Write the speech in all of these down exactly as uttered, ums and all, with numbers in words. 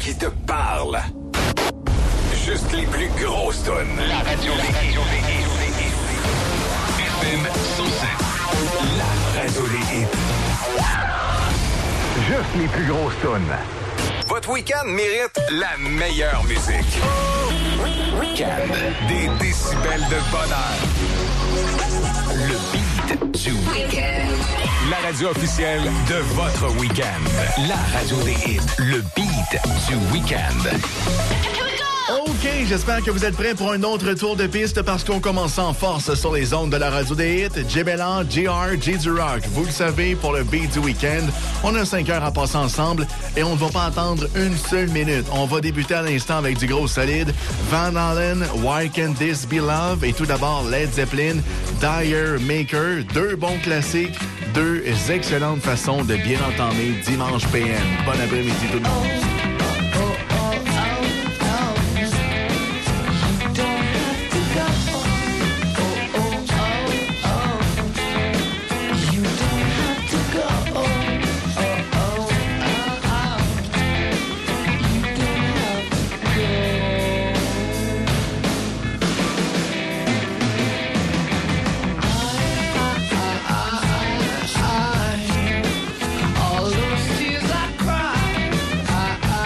qui te parle. Juste les plus grosses tonnes. La radio, la radio des hits. F M cent sept. La radio des hits. Juste les plus grosses tonnes. Votre week-end mérite la meilleure musique. Week-end. Des décibels de bonheur. Le beat du week-end. La radio officielle de votre week-end. La radio des hits. Le beat du week-end. OK, j'espère que vous êtes prêts pour un autre tour de piste parce qu'on commence en force sur les ondes de la radio des hits. J Bellan, J R, J du Rock. Vous le savez, pour le beat du week-end, on a cinq heures à passer ensemble et on ne va pas attendre une seule minute. On va débuter à l'instant avec du gros solide. Van Halen, Why Can't This Be Love? Et tout d'abord, Led Zeppelin, Dire Maker. Deux bons classiques, deux excellentes façons de bien entamer dimanche P M. Bon après-midi tout le monde. All those tears I cried, I, I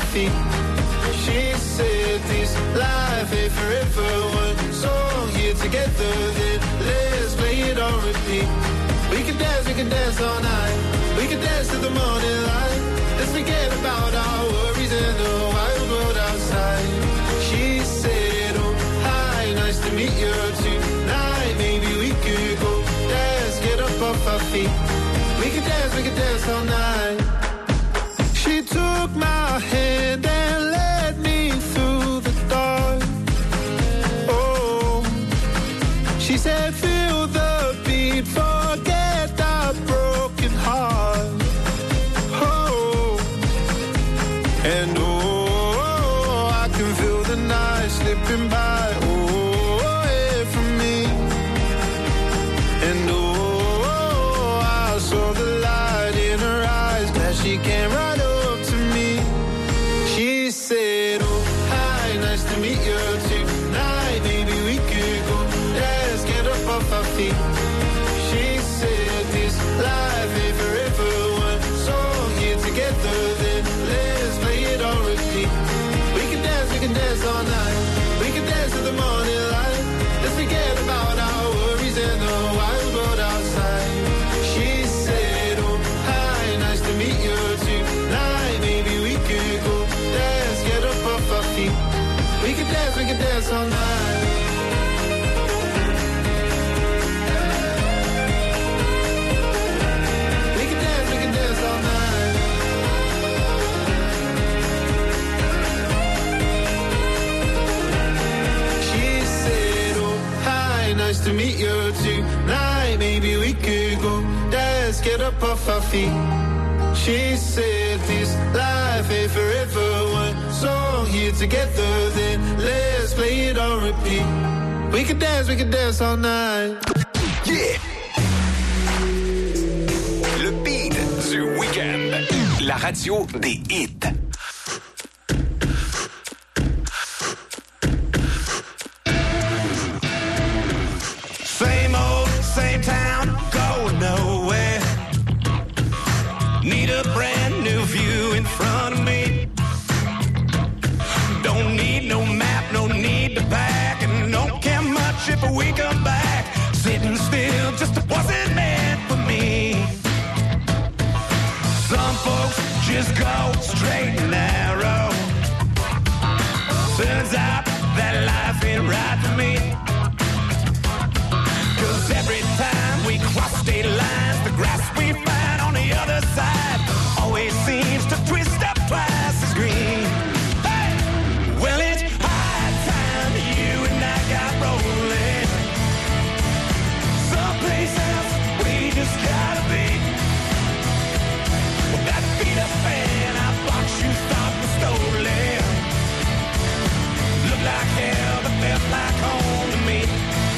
feet. She said this life ain't forever. One song here together, then let's play it on repeat. We can dance, we can dance all night. We can dance to the morning light. Let's forget about our worries and the wild world outside. She said, oh, hi, nice to meet you tonight. Maybe we could go dance, get up off our feet. We can dance, we can dance all night. She took my hand and led me through the dark. Oh, she said, feel the beat, forget that broken heart. Oh, and oh, I can feel the night slipping by. Oh, away from me. And oh, I saw the light in her eyes. Glad she came right up to me. She said, oh, hi, nice to meet you tonight. Maybe we could go dance, get up off our feet. She said this life ain't forever. One song here together, then let's play it on repeat. We can dance, we can dance all night. We can dance to the morning light. Let's forget about our worries and the wild world outside. She said, oh, hi, nice to meet you tonight. Maybe we could go dance, get up off our feet. We can dance, we can dance all night. We can dance, we can dance all night. She said, oh, hi, nice to meet you tonight. Maybe we could go dance, get up off our feet. She said this life ain't forever. One song here together, then let's play it on repeat. We can dance, we can dance all night. Yeah! Le beat du week-end. La radio des hits. Same old, same town, going nowhere. Need a brand new view in front of me. Don't need no map, no need to pack, and don't care much if we come back. Sitting still just wasn't meant for me. Some folks just go straight and narrow. Turns out that life ain't right for me. Cause every time we cross state lines, the grass we find on the other side always seems to twist up twice as green. Hey! Well, it's high time you and I got rolling. Someplace else we just gotta be. With that beat up and our box shoes stopping stolen. Look like hell, but felt like home to me.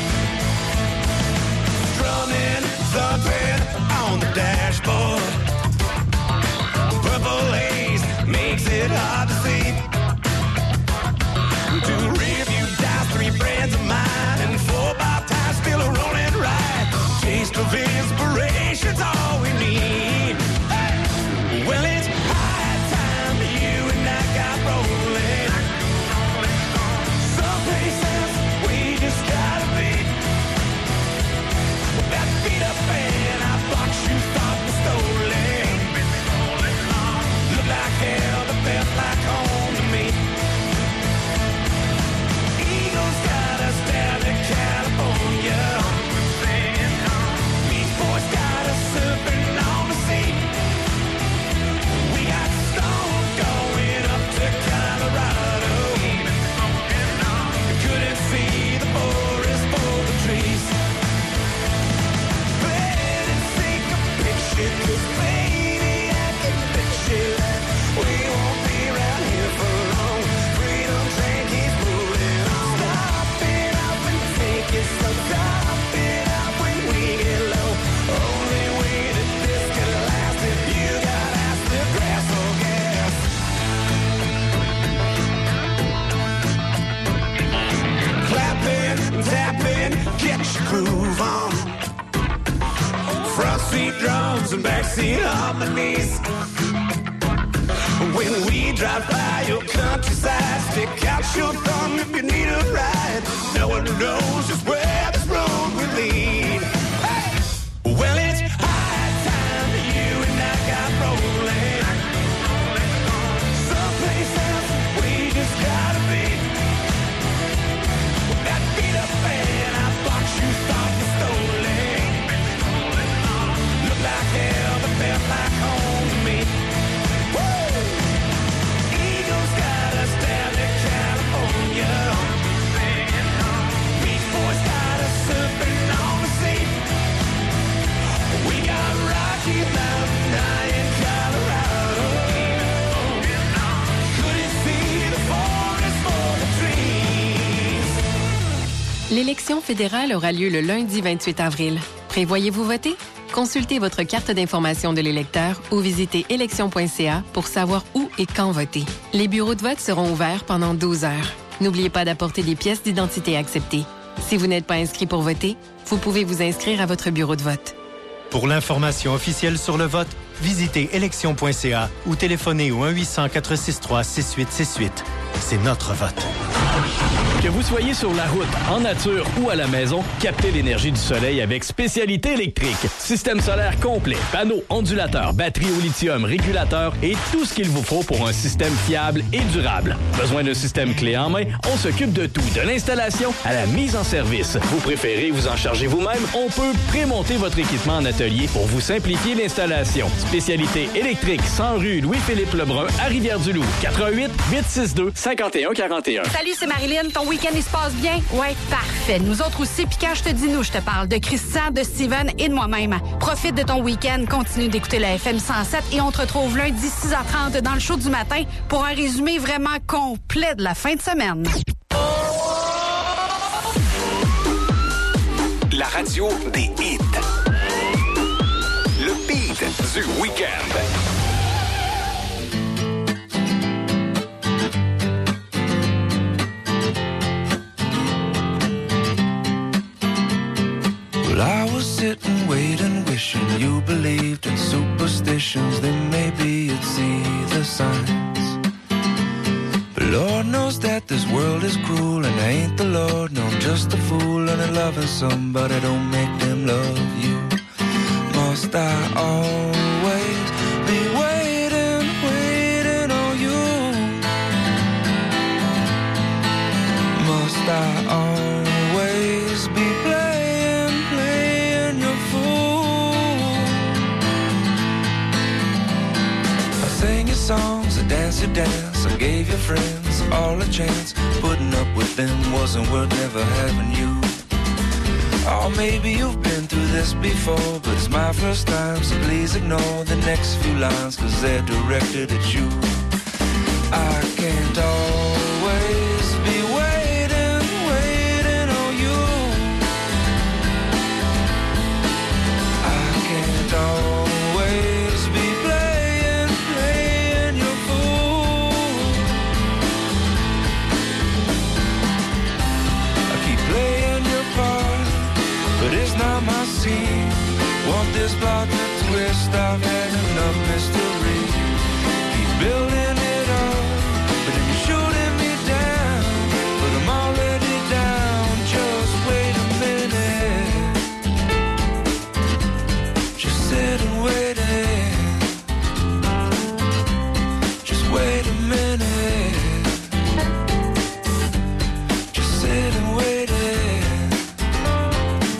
Strumming, thumping on the dashboard. Purple haze makes it hard to see. Two rearview dies, three friends of mine, and four by tires still a rolling ride. Taste of inspiration's all we need. Hey! Well, it's high time you and I got rolling. Someplace else we just gotta be. That beat up and our box shoes stopped stolen. Look like hell, but felt like home to me. Eagles got us down to California. Beach Boys got us surfing on the sea. We got Stone going up to Colorado. Couldn't see the forest for the trees. Cause baby, I can picture that we won't be around here for long. Freedom train keeps moving on. Stop it up and take it slow. Stop it up when we get low. Only way that this can last if you got ass to grass or gas. Clapping, tapping, get your groove on. Front seat drums and backseat harmonies. When we drive by your countryside, stick out your thumb if you need a ride. No one knows just where this road will lead. Hey! Well, it's high time you and I got rolling. Someplace else we just gotta be. That beat up and our box shoes soft and stolen. Look like hell, but felt like home to me. Woo! Eagles got us down to California. Beach Boys got us surfing on the sea. We got Rocky Mountain high in Colorado. Couldn't see the forest for the trees. L'élection fédérale aura lieu le lundi vingt-huit avril. Prévoyez-vous voter? Consultez votre carte d'information de l'électeur ou visitez élection point c a pour savoir où et quand voter. Les bureaux de vote seront ouverts pendant douze heures. N'oubliez pas d'apporter des pièces d'identité acceptées. Si vous n'êtes pas inscrit pour voter, vous pouvez vous inscrire à votre bureau de vote. Pour l'information officielle sur le vote, visitez élection point c a ou téléphonez au un huit cents, quatre six trois, six huit six huit. C'est notre vote. Que vous soyez sur la route, en nature ou à la maison, captez l'énergie du soleil avec Spécialité électrique. Système solaire complet, panneaux, ondulateurs, batterie au lithium, régulateur et tout ce qu'il vous faut pour un système fiable et durable. Besoin d'un système clé en main? On s'occupe de tout, de l'installation à la mise en service. Vous préférez vous en charger vous-même? On peut prémonter votre équipement en atelier pour vous simplifier l'installation. Spécialité électrique, cent rue Louis-Philippe Lebrun à Rivière-du-Loup. quatre un huit, huit six deux, cinq un quatre un. Salut, c'est Marilyn. Ton week-end, il se passe bien? Ouais, parfait. Nous autres aussi. Puis quand je te dis nous, je te parle de Christian, de Steven et de moi-même. Profite de ton week-end. Continue d'écouter la F M cent sept et on te retrouve lundi six heures trente dans le show du matin pour un résumé vraiment complet de la fin de semaine. La radio des hits. Le beat du week-end. Well, I was sitting, waiting, wishing you believed in superstitions. Then maybe you'd see the signs. But Lord knows that this world is cruel, and I ain't the Lord. No, I'm just a fool, and I'm loving somebody. Don't make them love you. Must I always be waiting, waiting on you? Must I always be playing, playing your fool? I sang your songs, I danced your dance, I gave your friends all a chance. Putting up with them wasn't worth never having you. Oh, maybe you've been through this before, but it's my first time, so please ignore the next few lines, cause they're directed at you. I can't always be waiting, waiting on you. I can't always be playing, playing your fool. I keep playing your part, but it's not my scene. Want this plot to twist, I've had enough mystery. Keep building